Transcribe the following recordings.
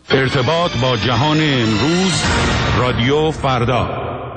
ارتباط با جهان امروز، رادیو فردا.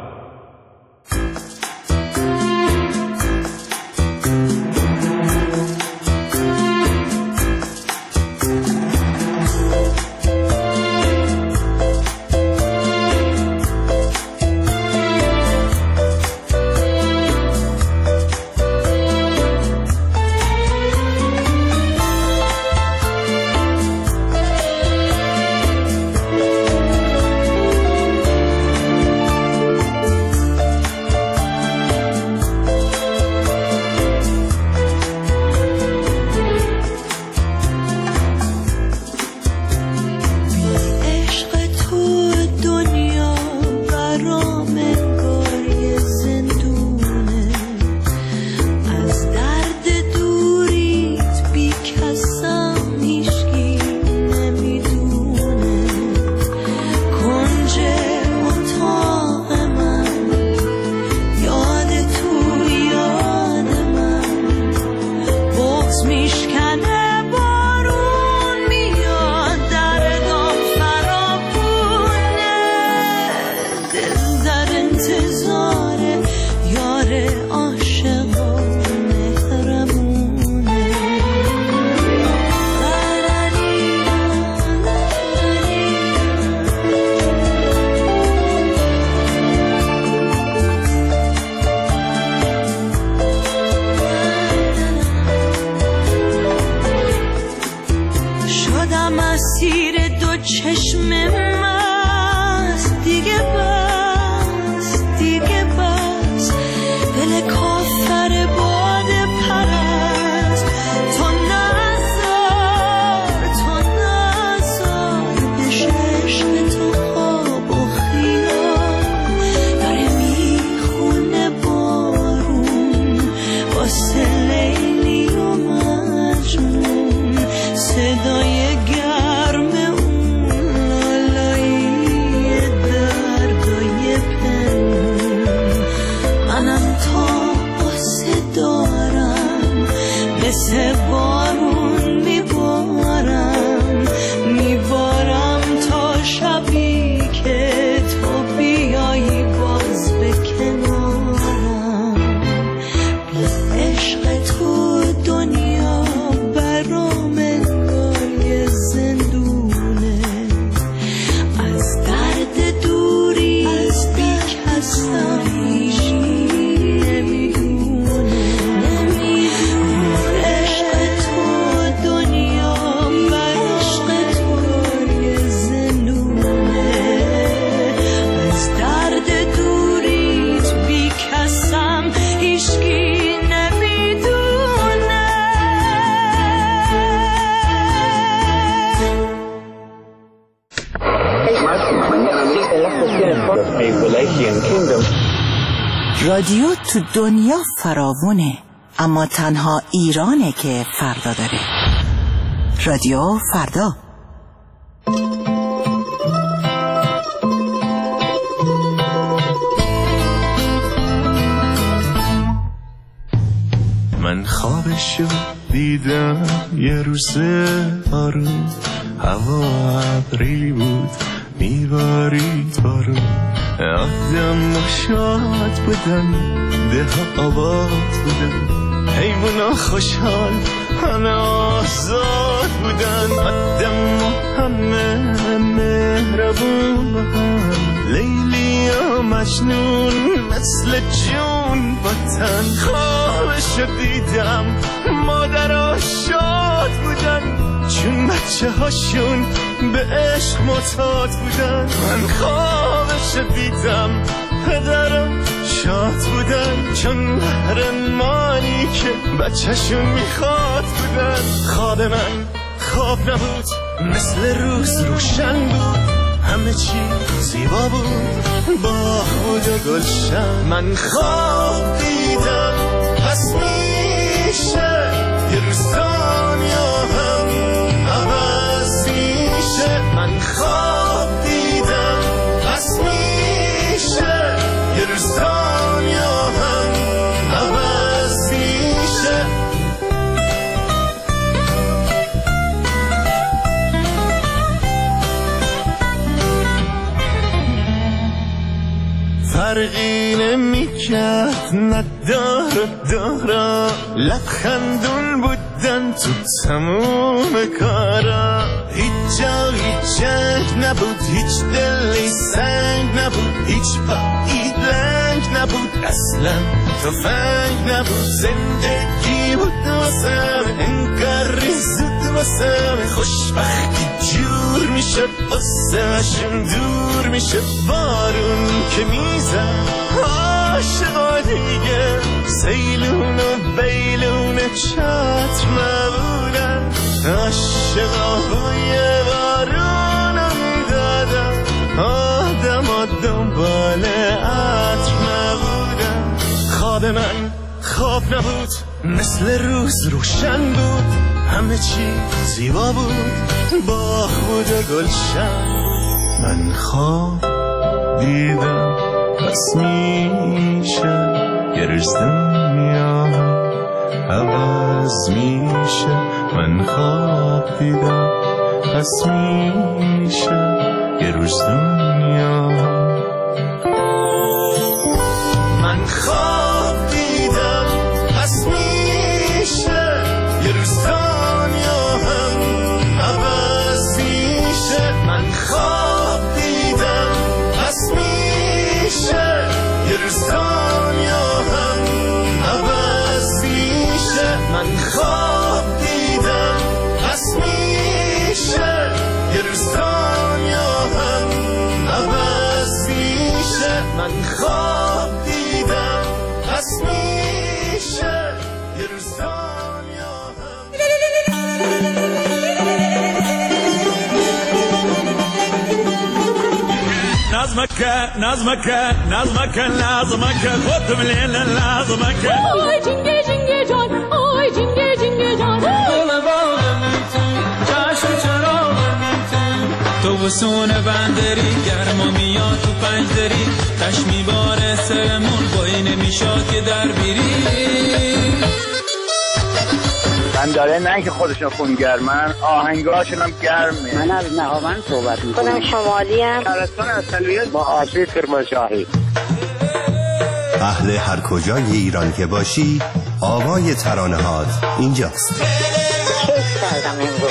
رادیو تو دنیا فراوونه، اما تنها ایرانه که فردا داره. رادیو فردا. من خوابشو دیدم یه روز آروم، هوا ابری بود میبارید بارون، آدم و شاد بودن، ده آباد بودن، حیونا خوشحال همه آزاد بودن، آدم و همه مهربون با هم، لیلی و مجنون مثل جون با تن. خوابشو دیدم مادرها شاد بودن، چون بچه هاشون به عشق معتاد بودن. من خوابشو دیدم پدرم شاد بودن، چون قهرمانی که بچهشون میخواد بودن. خواب من خواب نبود، مثل روز روشن بود، همه چی زیبا بود، با خود و گلشن. من خواب دیدم پس میشه یه روز دنیا هم عوض میشه. من خواب دیدم پس میشه یه روز دنیا هم عوض میشه. فرقی نمی‌کرد ندارا لبخندون بودن تو تموم کارا هیچ جا هیچ جنگ نبود هیچ دلی سنگ نبود هیچ پایی لنگ نبود اصلا تفنگ نبود زندگی بود واسم انگار ریزود واسم خوشبختی جور میشد واسمشم دور میشد بارون که میزن عاشقا دیگه سیلون و بیلون چتر نبودن عاشقا بوی بارون میدادن آدم ها دنبال عطر نبودن خواب من خواب نبود مثل روز روشن بود همه چی زیبا بود باغ بود و گلشن من خواب دیدم پس میشه یه روز دنیا عوض میشه من خواب دیدم پس میشه یه روز دنیا من خواب دیدم پس میشه یه روز دنیا هم عوض میشه من خواب دیدم پس میشه یه روز دنیا هم عوض میشه من خواب دیدم پس میشه یه روز دنیا هم عوض میشه من خواب دیدم پس میشه یه روز دنیا نظمك خد من نظمك آی جنگه جنگه جان آی جنگه جنگه جان تو وسون بندری گرما میاد تو پنجدری تش میباره سرمون بایی نمیشاد که در بیری بنداره نه که خودشون خونگرمن آهنگاشون هم گرمه من از نهاوند صحبت میکنم خودم شمالی هم شهرستان اصلیت با آشی کرمانشاهی اهل هر کجای ایران که باشی آوای ترانه‌هات اینجاست کیف کردم امروز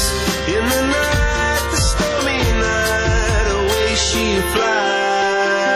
fly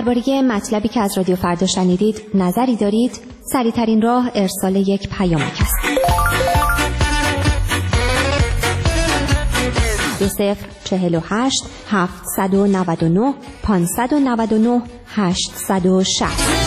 درباره مطلبی که از رادیو فردا شنیدید نظری دارید؟ سریع‌ترین راه ارسال یک پیامک است. 2048 799 599 860.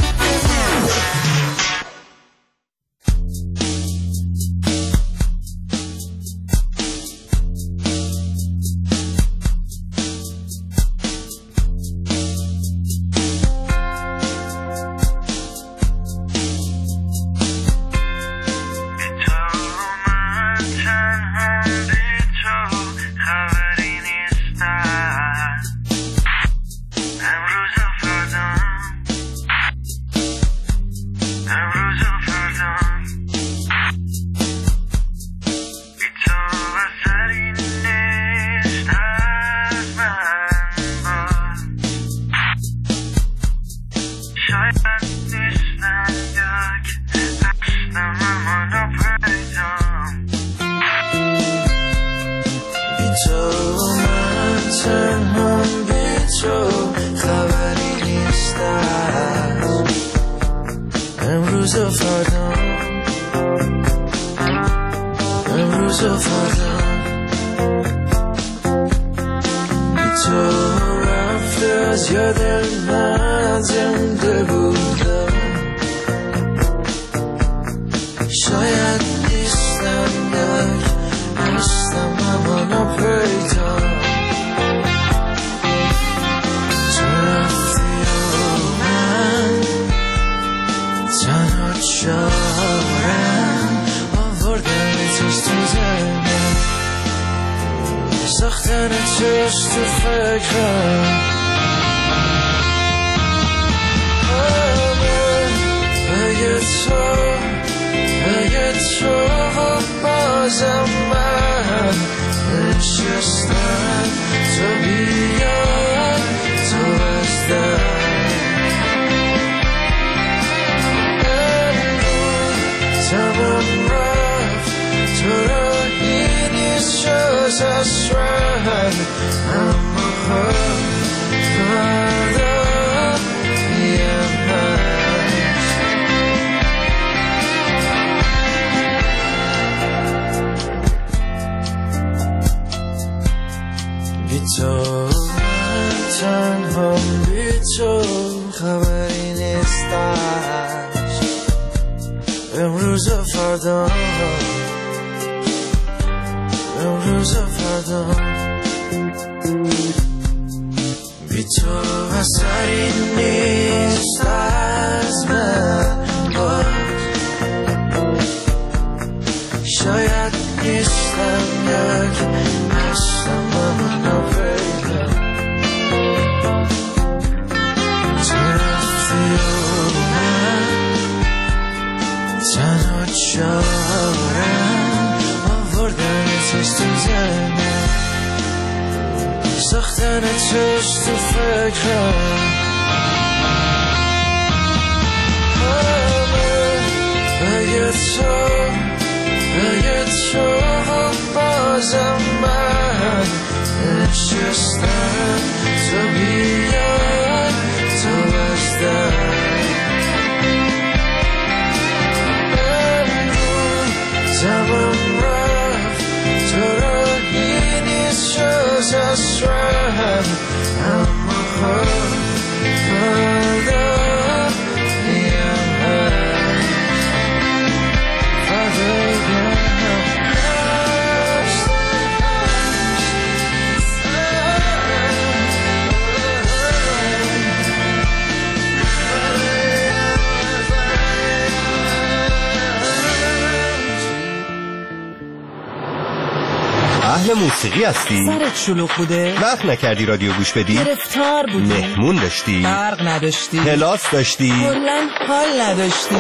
موسیقی هستی؟ سرت شلوغ بوده؟ وقت نکردی رادیو گوش بدی؟ گرفتار بودی؟ مهمون داشتی؟ برق نداشتی؟ کلاس داشتی؟ کلاً حال نداشتی؟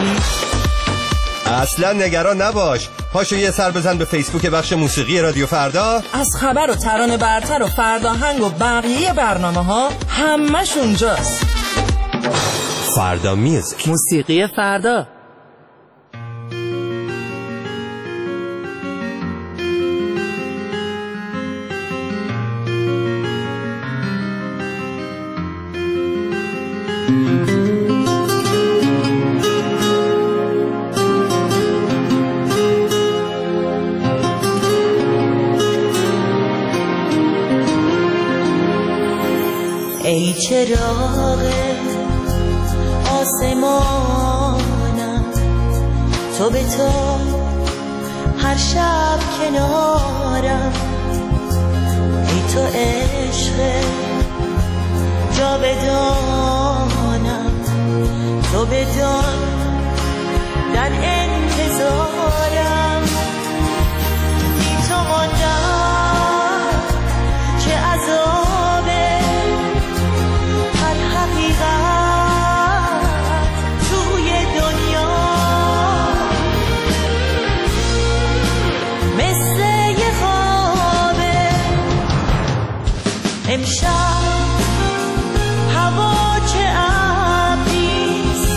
اصلا نگران نباش، پاشو یه سر بزن به فیسبوک بخش موسیقی رادیو فردا. از خبر و ترانه برتر و فرداهنگ و بقیه برنامه ها همش اونجاست. فردا میوزیک، موسیقی فردا. چراغ آسمانم تو به تو هر شب کنارم ای تو عشق جاودانم تو بدان در انتظارم بی تو ماندم چه عذابه هر حقیقت توی دنیا مثل یه خوابه امشب هوا چه ابریست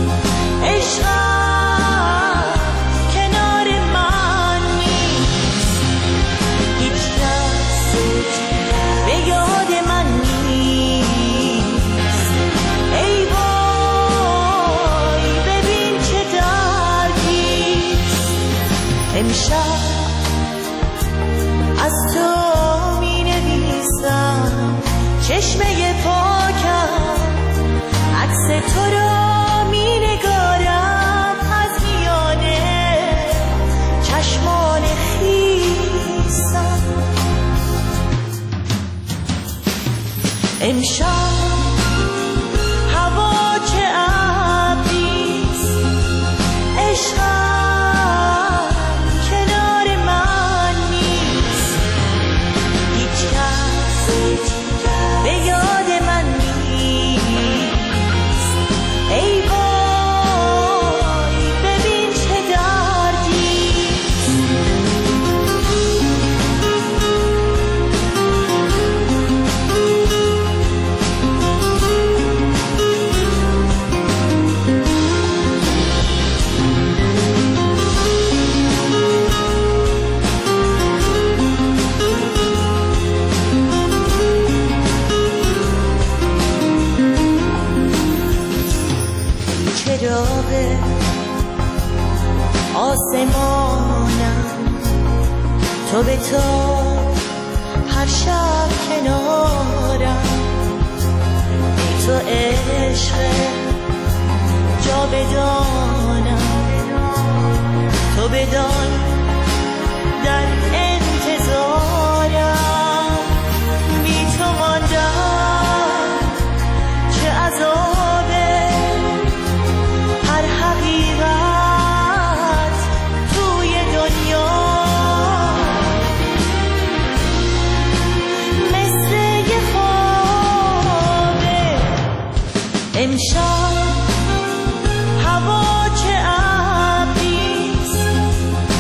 عشقم کنار من نیست هیچ کس به یاد من نیست ای وای ببین چه دردیست امشب از تو می نویسم چشمه پاکم عکس تو را می نگارم از میانه چشمان خیسم امشب هوا چه ابریست عشقم کنار من نیست هیچ کس به یاد من نیست ای وای ببین چه دردیست چراغ آسمانم تو به تو هر شب کنارم ای تو عشق جاودانم تو بدان در انتظارم بی تو ماندم چه عذابه هر حقیقت توی دنیا مثل یه خوابه امشب هوا چه ابریست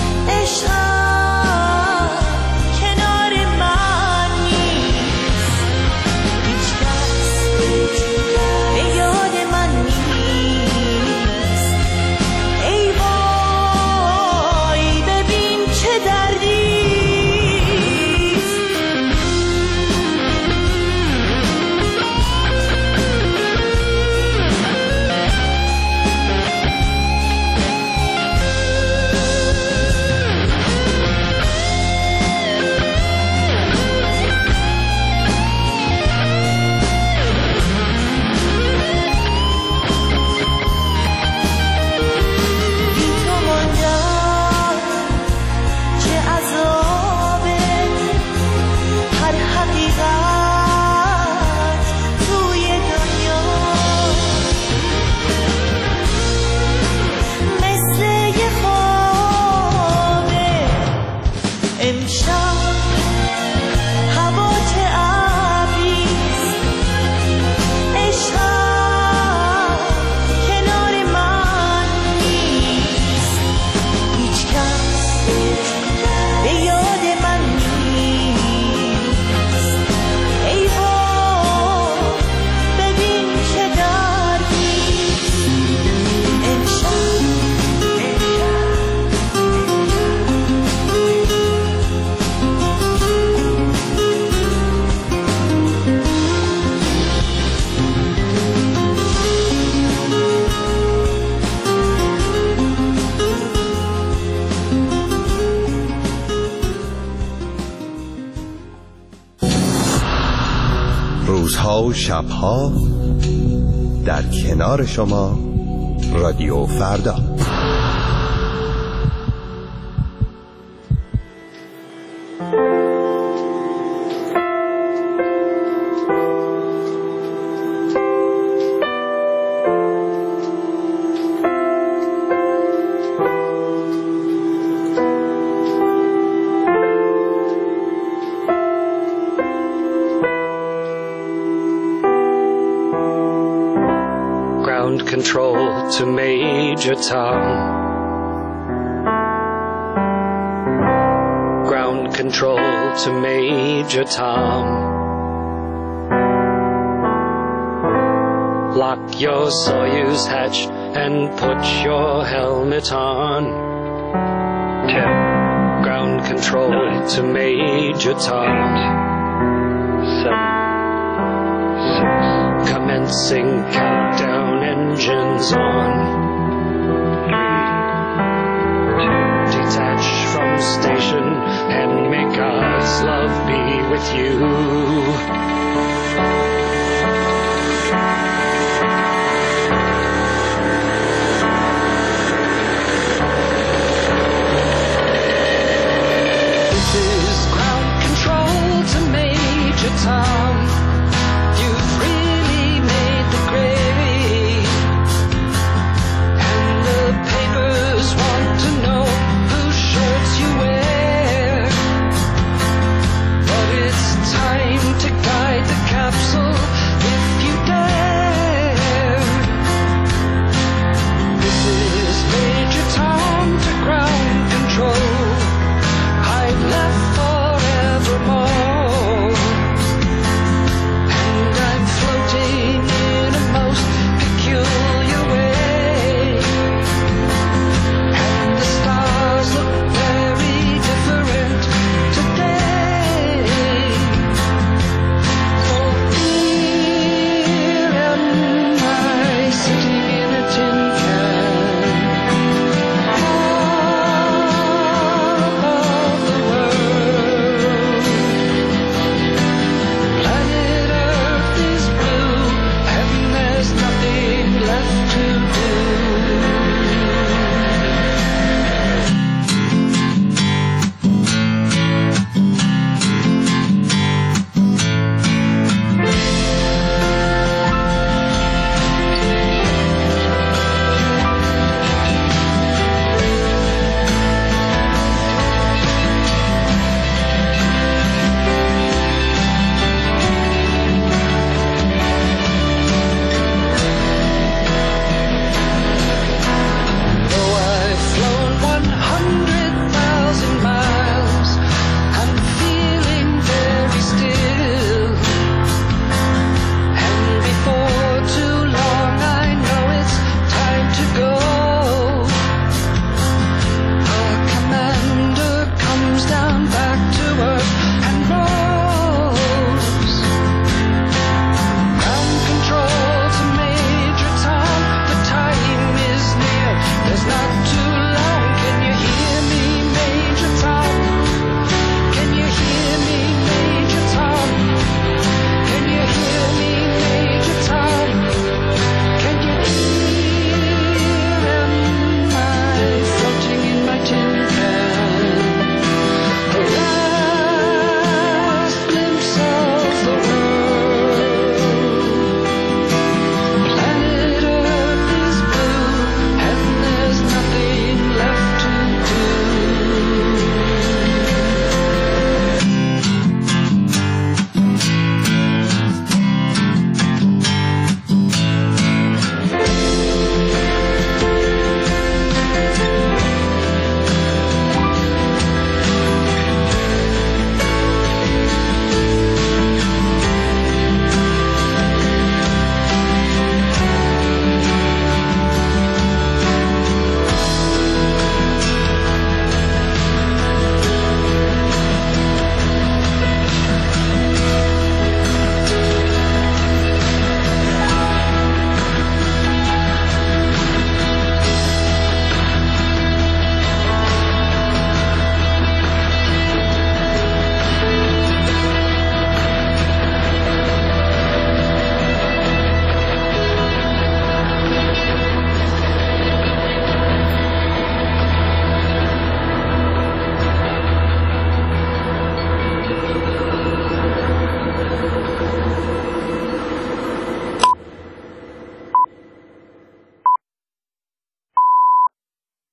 روزها و شبها در کنار شما رادیو فردا. Control to Major Tom. Ground control to Major Tom. Lock your Soyuz hatch and put your helmet on. 10. Ground control 9, to Major Tom. 8, 7, 6. Commencing countdown. Engines on. 3, 2. Detach from station and may God's love be with you.